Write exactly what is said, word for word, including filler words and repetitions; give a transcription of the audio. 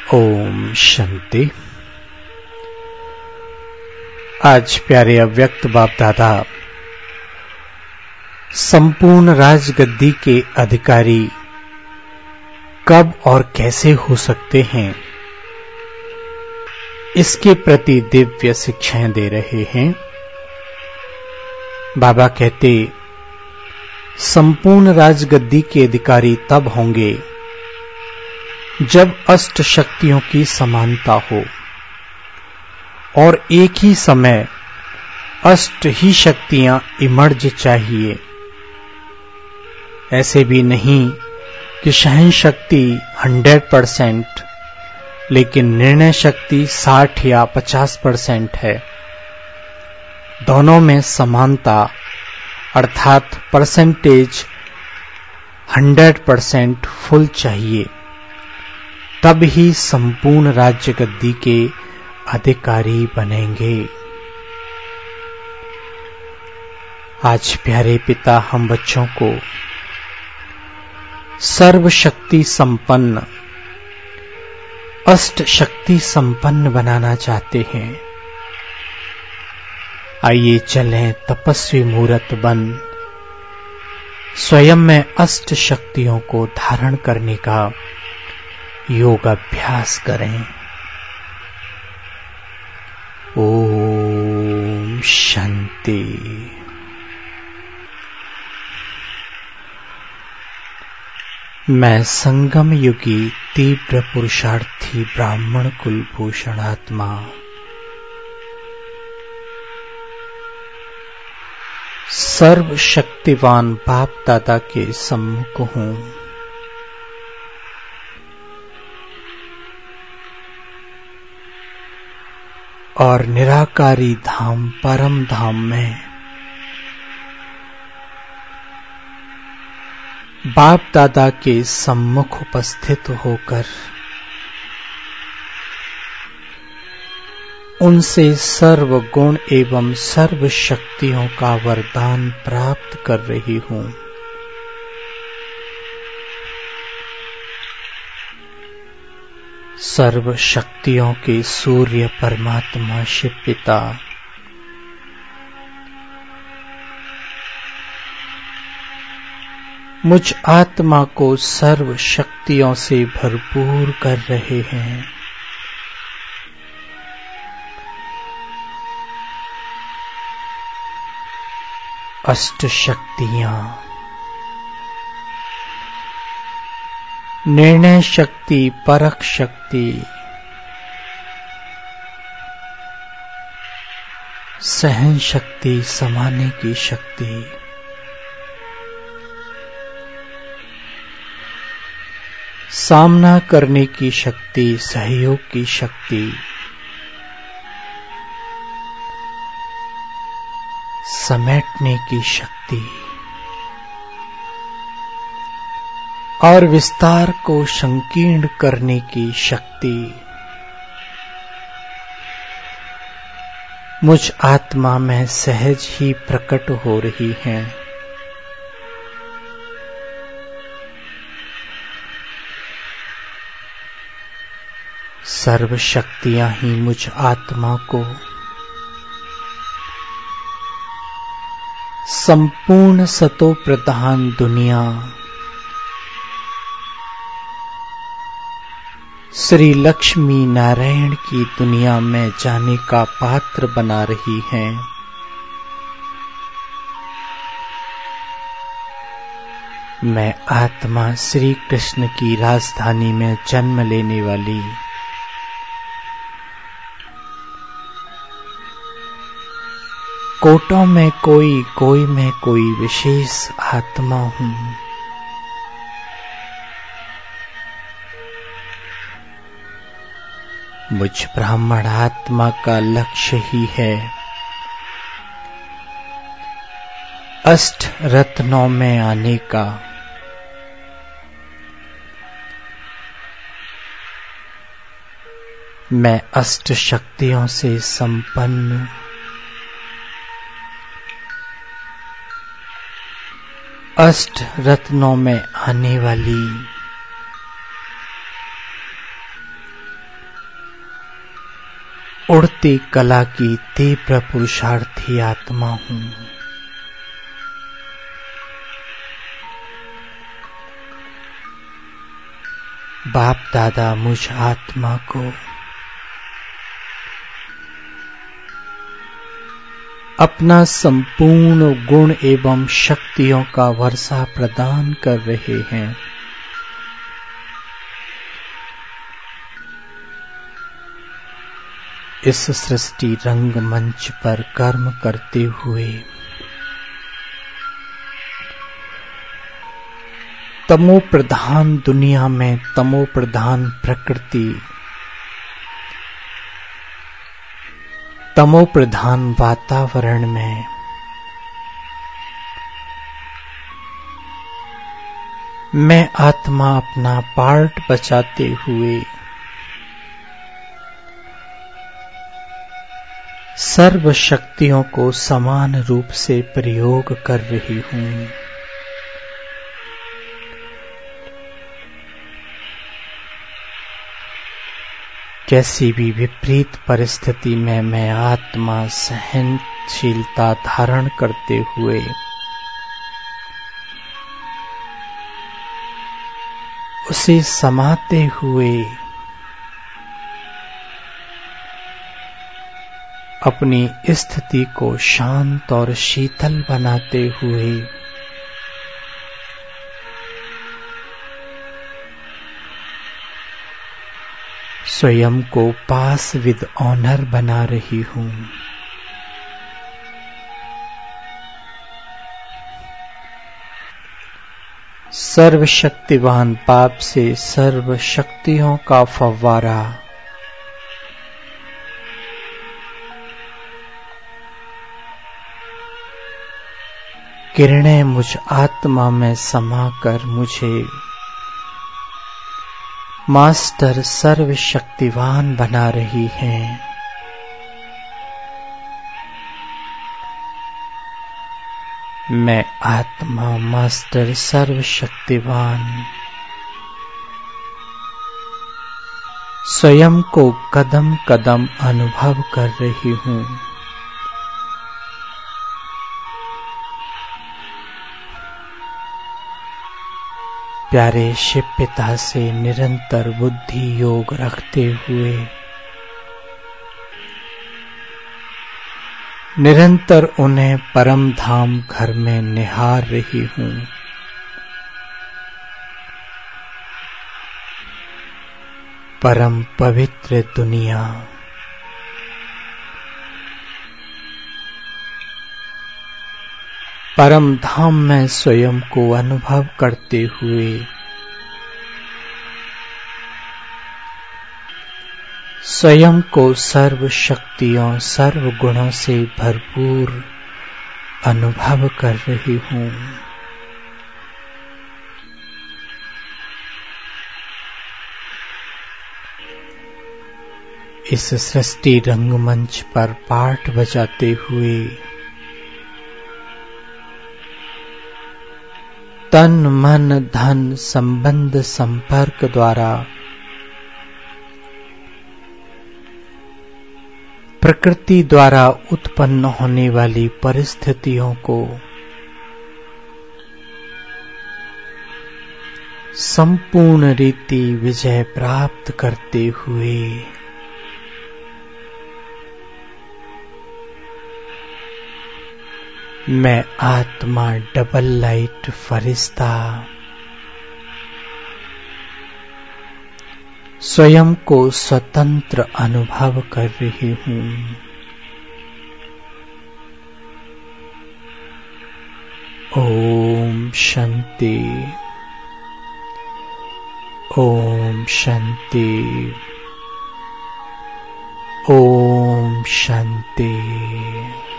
ओम शांति। आज प्यारे अव्यक्त बाप दादा संपूर्ण राजगद्दी के अधिकारी कब और कैसे हो सकते हैं, इसके प्रति दिव्य शिक्षाएं दे रहे हैं। बाबा कहते संपूर्ण राजगद्दी के अधिकारी तब होंगे जब अष्ट शक्तियों की समानता हो और एक ही समय अष्ट ही शक्तियां इमर्ज चाहिए। ऐसे भी नहीं कि सहन शक्ति हंड्रेड परसेंट लेकिन निर्णय शक्ति साठ या पचास परसेंट है। दोनों में समानता अर्थात परसेंटेज हंड्रेड परसेंट फुल चाहिए, तब ही संपूर्ण राज्य गद्दी के अधिकारी बनेंगे। आज प्यारे पिता हम बच्चों को सर्वशक्ति संपन्न अष्ट शक्ति संपन्न बनाना चाहते हैं। आइए चलें तपस्वी मूर्त बन स्वयं में अष्ट शक्तियों को धारण करने का योग अभ्यास करें। ओम शांति। मैं संगम युगी तीव्र पुरुषार्थी ब्राह्मण कुलभूषण आत्मा सर्वशक्तिवान बाप दादा के सम्मुख हूं। और निराकारी धाम परम धाम में बाप दादा के सम्मुख उपस्थित होकर उनसे सर्व गुण एवं सर्व शक्तियों का वरदान प्राप्त कर रही हूं। सर्व शक्तियों के सूर्य परमात्मा शिव पिता मुझ आत्मा को सर्व शक्तियों से भरपूर कर रहे हैं। अष्ट शक्तियां निर्णय शक्ति, परख शक्ति, सहन शक्ति, समाने की शक्ति, सामना करने की शक्ति, सहयोग की शक्ति, समेटने की शक्ति और विस्तार को संकीर्ण करने की शक्ति मुझ आत्मा में सहज ही प्रकट हो रही है। सर्व शक्तियां ही मुझ आत्मा को संपूर्ण सतो प्रधान दुनिया श्री लक्ष्मी नारायण की दुनिया में जाने का पात्र बना रही हैं। मैं आत्मा श्री कृष्ण की राजधानी में जन्म लेने वाली कोटों में कोई कोई में कोई विशेष आत्मा हूं। मुझ ब्राह्मण आत्मा का लक्ष्य ही है अष्ट रत्नों में आने का। मैं अष्ट शक्तियों से संपन्न अष्ट रत्नों में आने वाली उड़ती कला की तीव्र पुरुषार्थी आत्मा हूं। बाप दादा मुझ आत्मा को अपना संपूर्ण गुण एवं शक्तियों का वर्षा प्रदान कर रहे हैं। इस सृष्टि रंगमंच पर कर्म करते हुए तमो प्रधान दुनिया में, तमो प्रधान प्रकृति, तमो प्रधान वातावरण में मैं आत्मा अपना पार्ट बचाते हुए सर्व शक्तियों को समान रूप से प्रयोग कर रही हूं। कैसी भी विपरीत परिस्थिति में मैं आत्मा सहनशीलता धारण करते हुए उसे समाते हुए अपनी स्थिति को शांत और शीतल बनाते हुए स्वयं को पास विद ऑनर बना रही हूं। सर्वशक्तिवान पाप से सर्व शक्तियों का फव्वारा किरणें मुझ आत्मा में समाकर मुझे मास्टर सर्वशक्तिवान बना रही हैं। मैं आत्मा मास्टर सर्वशक्तिवान स्वयं को कदम कदम अनुभव कर रही हूं। प्यारे शिव पिता से निरंतर बुद्धि योग रखते हुए निरंतर उन्हें परम धाम घर में निहार रही हूं। परम पवित्र दुनिया परम धाम में स्वयं को अनुभव करते हुए स्वयं को सर्व शक्तियों सर्व गुणों से भरपूर अनुभव कर रही हूं। इस सृष्टि रंगमंच पर पाठ बजाते हुए तन मन धन संबंध संपर्क द्वारा प्रकृति द्वारा उत्पन्न होने वाली परिस्थितियों को संपूर्ण रीति विजय प्राप्त करते हुए मैं आत्मा डबल लाइट फरिश्ता स्वयं को स्वतंत्र अनुभव कर रही हूं। ओम शांति, ओम शांति, ओम शांति।